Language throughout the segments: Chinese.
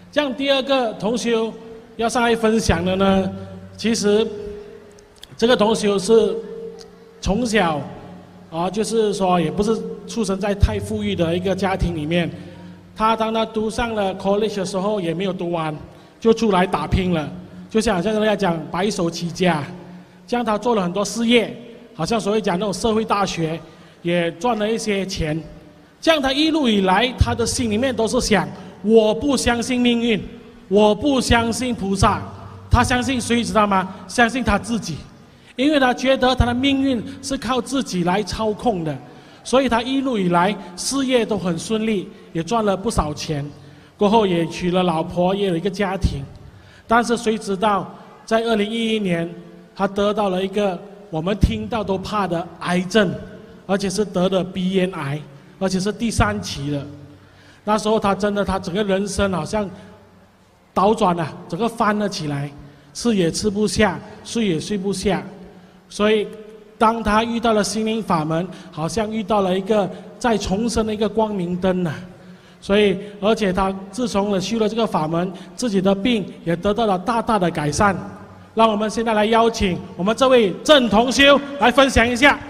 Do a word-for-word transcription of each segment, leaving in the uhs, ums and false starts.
这样第二个同修要上来分享的呢，其实这个同修是从小啊，就是说也不是出生在太富裕的一个家庭里面。他当他读上了 college 的时候，也没有读完，就出来打拼了，就像好像人家讲白手起家，这样他做了很多事业，好像所谓讲那种社会大学，也赚了一些钱。这样他一路以来，他的心里面都是想，我不相信命运，我不相信菩萨，他相信谁知道吗？相信他自己，因为他觉得他的命运是靠自己来操控的。所以他一路以来事业都很顺利，也赚了不少钱，过后也娶了老婆，也有一个家庭。但是谁知道，在二零一一年，他得到了一个我们听到都怕的癌症，而且是得了鼻咽癌，而且是第三期了。那时候他真的，他整个人生好像倒转了，整个翻了起来，吃也吃不下，睡也睡不下，所以。当他遇到了心灵法门，好像遇到了一个再重生的一个光明灯呐、啊。所以，而且他自从了修了这个法门，自己的病也得到了大大的改善。让我们现在来邀请我们这位郑同修来分享一下。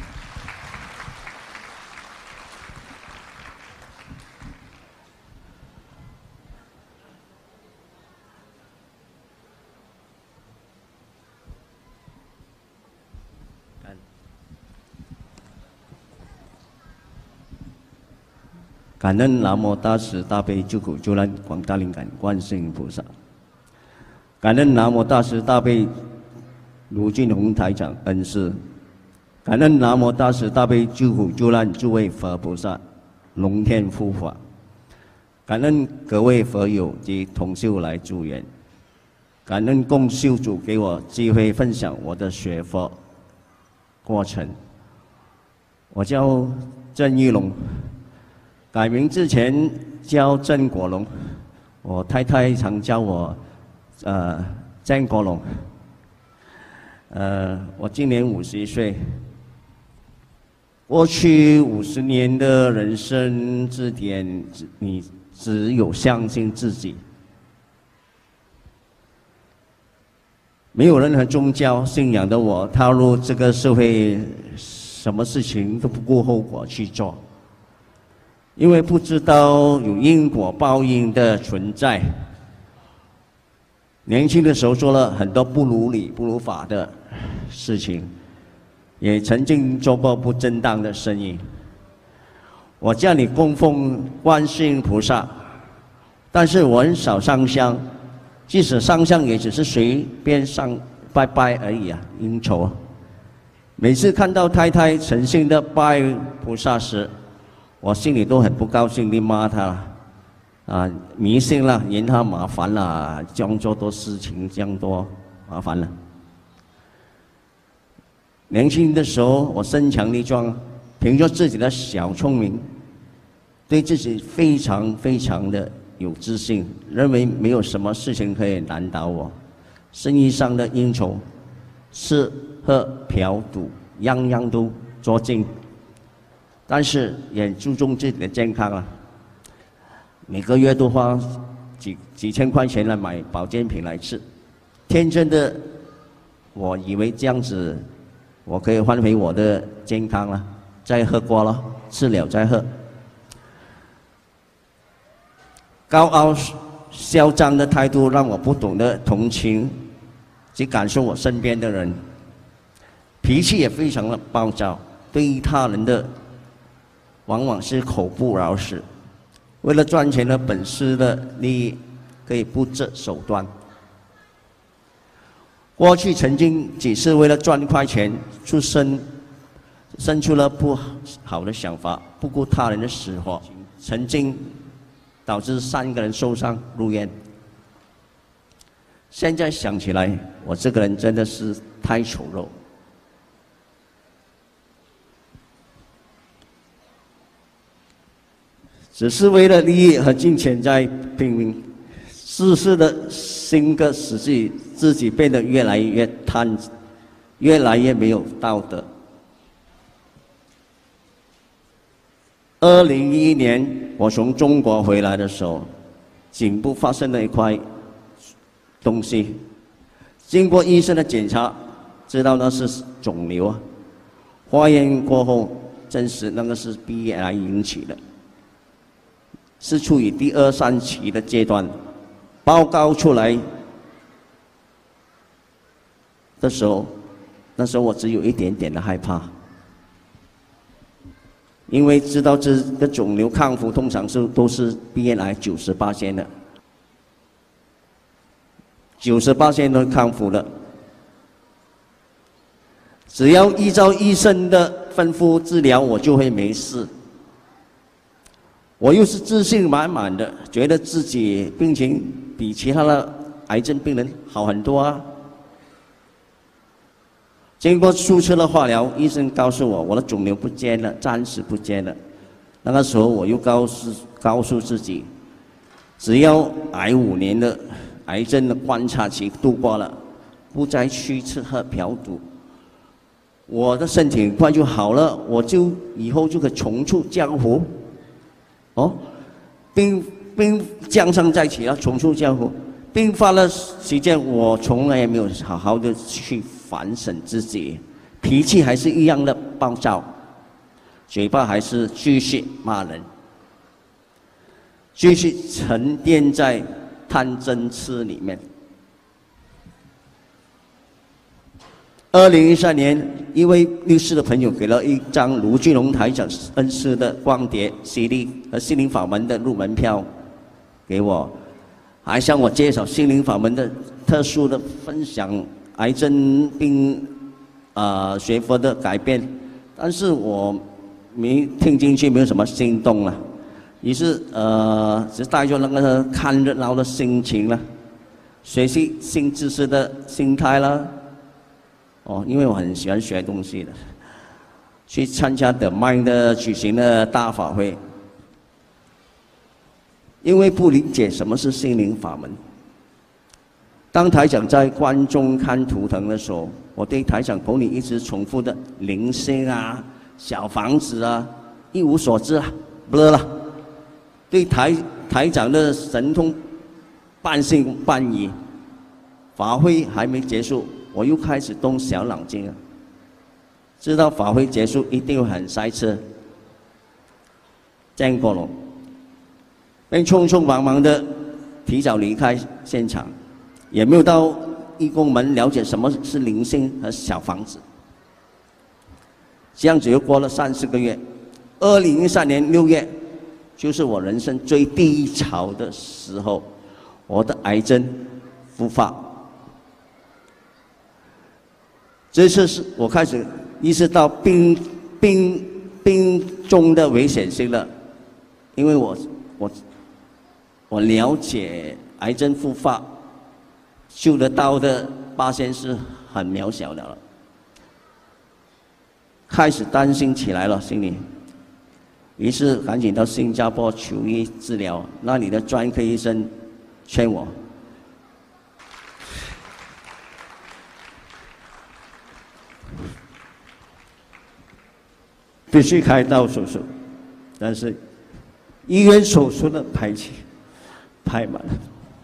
感恩南无大慈大悲救苦救难广大灵感观世音菩萨，感恩南无大慈大悲卢俊宏台长恩师，感恩南无大慈大悲救苦救难诸位佛菩萨、龙天护法，感恩各位佛友及同修来助缘，感恩共修组给我机会分享我的学佛过程。我叫郑玉龙。改名之前叫郑国龙，我太太常叫我呃郑国龙。呃，我今年五十一岁。过去五十年的人生之点，你只有相信自己，没有任何宗教信仰的我，踏入这个社会，什么事情都不顾后果去做。因为不知道有因果报应的存在，年轻的时候做了很多不如理、不如法的事情，也曾经做过不正当的生意。我家里供奉观世音菩萨，但是我很少上香，即使上香也只是随便上拜拜而已啊，应酬。每次看到太太诚心的拜菩萨时，我心里都很不高兴地骂他，啊，迷信了，嫌他麻烦了，这样做多事情，这样多麻烦了。年轻的时候，我身强力壮，凭着自己的小聪明，对自己非常非常的有自信，认为没有什么事情可以难倒我。生意上的应酬，吃喝嫖赌，样样都做尽。但是也注重自己的健康啊，每个月都花几几千块钱来买保健品来吃。天真的我以为这样子我可以换回我的健康了，再喝过了，吃了再喝。高傲嚣张的态度让我不懂得同情及感受我身边的人，脾气也非常的暴躁，对于他人的往往是口不饶舌，为了赚钱的本事的利益，可以不择手段。过去曾经几次为了赚快钱，出生生出了不好的想法，不顾他人的死活，曾经导致三个人受伤入院。现在想起来，我这个人真的是太丑陋。只是为了利益和金钱在拼命，自私的性格使自己自己变得越来越贪，越来越没有道德。二零一一年我从中国回来的时候， 颈部发生了一块东西，经过医生的检查，知道那是肿瘤啊。化验过后证实那个是 B 癌引起的，是处于第二三期的阶段。报告出来的时候，那时候我只有一点点的害怕，因为知道这个肿瘤康复通常是都是 B 癌九十八%的，九十八%都康复了。只要依照医生的吩咐治疗，我就会没事。我又是自信满满的，觉得自己病情比其他的癌症病人好很多啊。经过数次的化疗，医生告诉我我的肿瘤不见了，暂时不见了。那个时候我又告诉告诉自己，只要癌五年的癌症的观察期度过了，不再去吃喝嫖赌，我的身体很快就好了，我就以后就可以重出江湖。哦，病病江上再起啊，重出江湖。病发的期间，我从来也没有好好的去反省自己，脾气还是一样的暴躁，嘴巴还是继续骂人，继续沉淀在贪嗔痴里面。二零一三年，一位律师的朋友给了一张卢俊龙台长恩师的光碟 C D 和心灵法门的入门票给我，还向我介绍心灵法门的特殊的分享癌症病啊、呃、学佛的改变，但是我没听进去，没有什么心动了，于是呃只带着那个看热闹的心情了，学习新知识的心态了。哦，因为我很喜欢学东西的，去参加The Mind 的举行的大法会。因为不理解什么是心灵法门，当台长在观众看图腾的时候，我对台长口里一直重复的灵性啊、小房子啊一无所知啊，不了。对台台长的神通半信半疑。法会还没结束，我又开始动小脑筋了。知道法会结束一定会很塞车，见过了，便匆匆忙忙的提早离开现场，也没有到义工们了解什么是灵性和小房子。这样子又过了三四个月，二零一三年六月，就是我人生最低潮的时候，我的癌症复发。这次是我开始意识到病病病中的危险性了，因为我我我了解癌症复发救得到的发现是很渺小的了，开始担心起来了，心里，于是赶紧到新加坡求医治疗，那里的专科医生劝我。必须开刀手术，但是医院手术的排期排满了。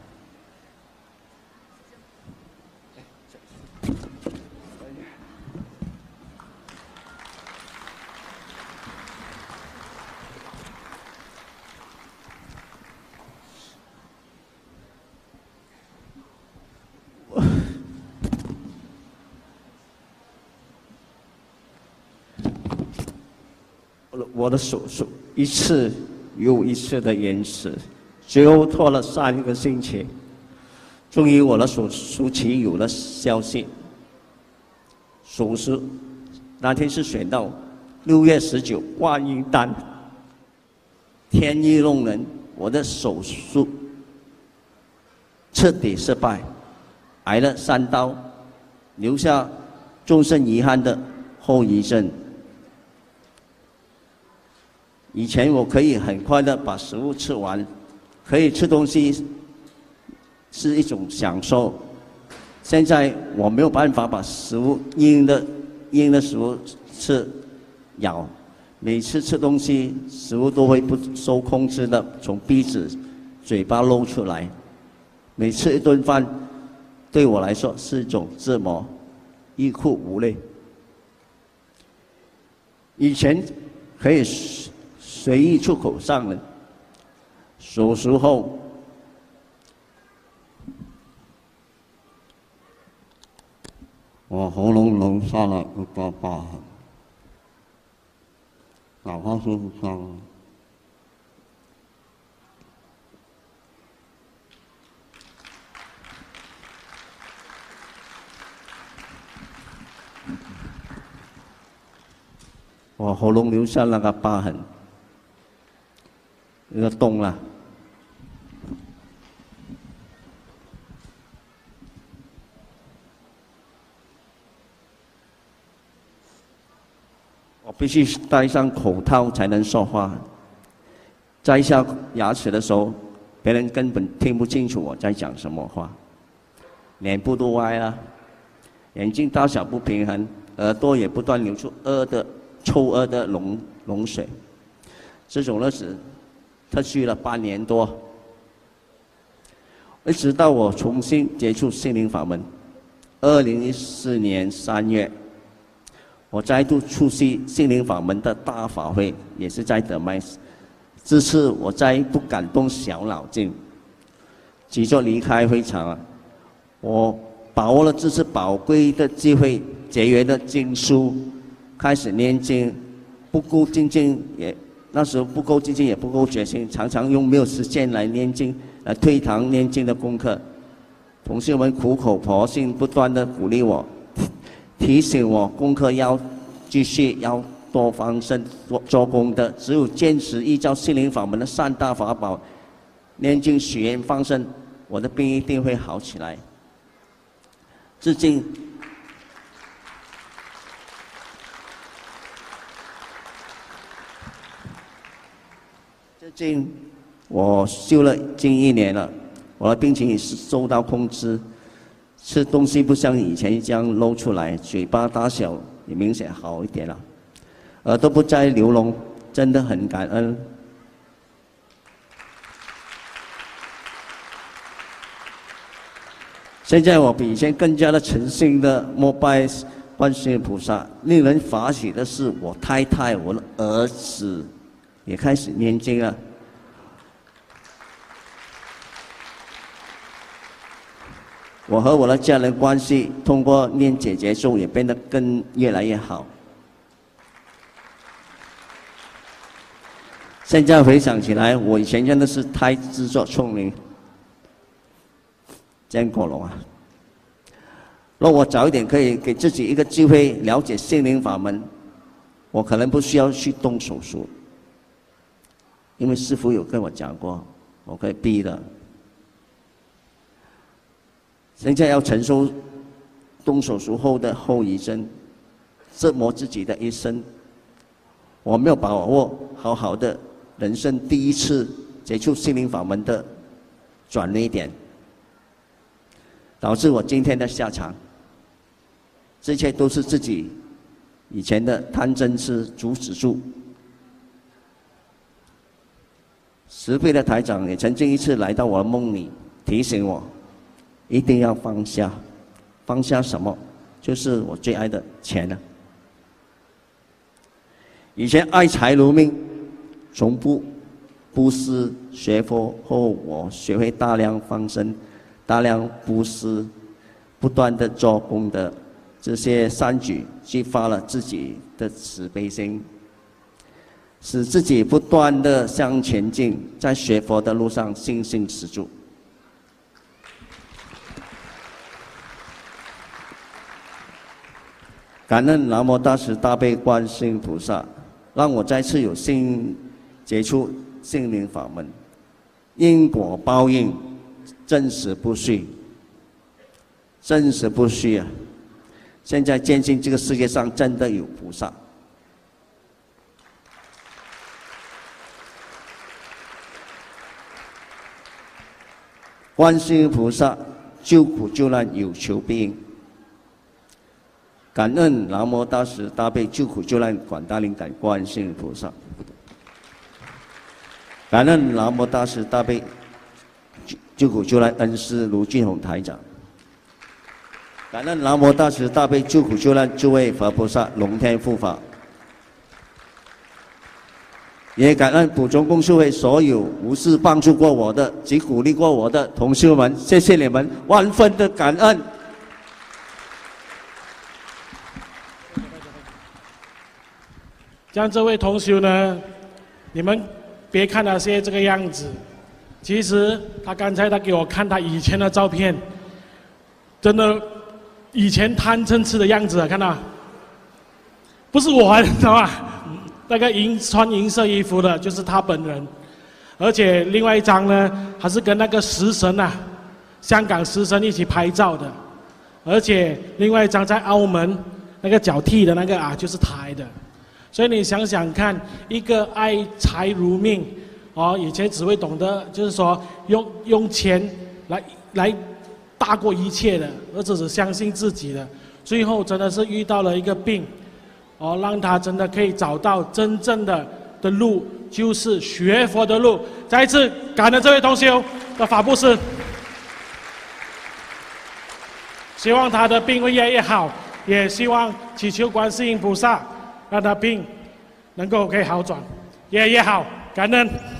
我的手术一次又一次的延迟，最后拖了三个星期，终于我的手术期有了消息。手术那天是选到六月十九，观音诞，天意弄人，我的手术彻底失败，挨了三刀，留下终身遗憾的后遗症。以前我可以很快的把食物吃完，可以吃东西是一种享受。现在我没有办法把食物硬的硬的食物吃咬，每次吃东西食物都会不受控制的从鼻子嘴巴露出来。每次一顿饭，对我来说是一种折磨，欲哭无泪。以前可以随意出口上的，手术后，我喉咙留下了一个疤痕，哪怕是伤。我喉咙留下那个疤痕，一个洞了。我必须戴上口套才能说话。摘下牙齿的时候，别人根本听不清楚我在讲什么话。脸部都歪了，眼睛大小不平衡，耳朵也不断流出恶的。臭恶的脓脓水，这种日子持续了八年多，一直到我重新接触心灵法门。二零一四年三月，我再度出席心灵法门的大法会，也是在德麦斯。这次我再不敢动小脑筋，急着离开会场了。我把握了这次宝贵的机会，节约的经书。开始念经，不够精进也那时候不够精进，也不够决心，常常用没有时间来念经，来推搪念经的功课。同学们苦口婆心，不断的鼓励我，提醒我功课要继续，要多方生做做功德。只有坚持依照心灵法门的三大法宝，念经、许愿、放生，我的病一定会好起来。至今。最近我修了近一年了，我的病情也是受到控制，吃东西不像以前这样露出来，嘴巴大小也明显好一点了，耳朵不再流脓，真的很感恩。现在我比以前更加的诚心的膜拜观世音菩萨。令人发喜的是，我太太、我的儿子也开始念经了。我和我的家人关系通过念解结咒也变得更越来越好。现在回想起来，我以前真的是太自作聪明。见过了啊！若我早一点可以给自己一个机会了解心灵法门，我可能不需要去动手术。因为师父有跟我讲过，我可以避的。现在要承受动手术后的后遗症，折磨自己的一生。我没有把握好好的人生第一次接触心灵法门的转捩点，导致我今天的下场。这一切都是自己以前的贪嗔痴阻止住。十倍的台长也曾经一次来到我的梦里，提醒我一定要放下。放下什么？就是我最爱的钱了。以前爱财如命，从不布施学佛后，我学会大量放生，大量布施，不断的做功德，这些善举激发了自己的慈悲心，使自己不断的向前进，在学佛的路上信心十足。感恩南无大慈大悲观世音菩萨，让我再次有幸接触心灵法门。因果报应，真实不虚，真实不虚啊！现在坚信这个世界上真的有菩萨。观世音菩萨救苦救难，有求必应。感恩南无大慈大悲救苦救难广大灵感观世音菩萨。感恩南无大慈大悲救苦救难恩师卢俊宏台长。感恩南无大慈大悲救苦救难诸位佛菩萨龙天护法，也感恩普中共修会所有无私帮助过我的及鼓励过我的同修们，谢谢你们，万分的感恩。 像这位同修呢，你们别看他现在这个样子，其实他刚才他给我看他以前的照片，真的。以前贪嗔痴的样子啊，看到？不是我，你知道吗？那个银穿银色衣服的，就是他本人。而且另外一张呢，还是跟那个食神啊，香港食神一起拍照的。而且另外一张在澳门那个脚踢的那个啊，就是他的。所以你想想看，一个爱财如命，哦，以前只会懂得就是说用用钱来来。大过一切的，而且只相信自己的，最后真的是遇到了一个病，哦，让他真的可以找到真正的的路，就是学佛的路。再一次感恩这位同修的法布施，希望他的病会越来越好，也希望祈求观世音菩萨让他病能够可以好转，越来越好，感恩。